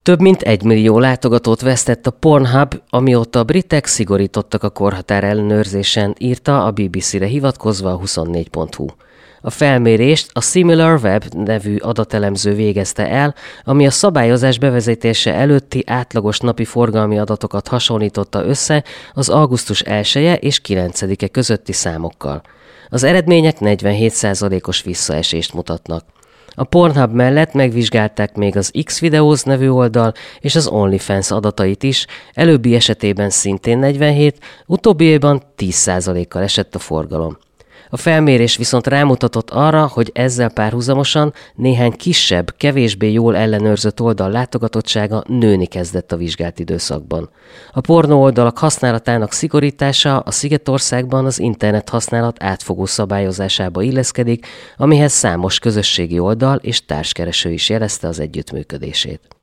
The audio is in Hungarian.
Több mint 1 millió látogatót vesztett a Pornhub, amióta a britek szigorítottak a korhatár ellenőrzésen, írta a BBC-re hivatkozva a 24.hu. A felmérést a SimilarWeb nevű adatelemző végezte el, ami a szabályozás bevezetése előtti átlagos napi forgalmi adatokat hasonlította össze az augusztus 1-e és 9-e közötti számokkal. Az eredmények 47%-os visszaesést mutatnak. A Pornhub mellett megvizsgálták még az Xvideos nevű oldal és az OnlyFans adatait is, előbbi esetében szintén 47, utóbbiében 10%-kal esett a forgalom. A felmérés viszont rámutatott arra, hogy ezzel párhuzamosan néhány kisebb, kevésbé jól ellenőrzött oldal látogatottsága nőni kezdett a vizsgált időszakban. A pornó oldalak használatának szigorítása a Szigetországban az internet használat átfogó szabályozásába illeszkedik, amihez számos közösségi oldal és társkereső is jelezte az együttműködését.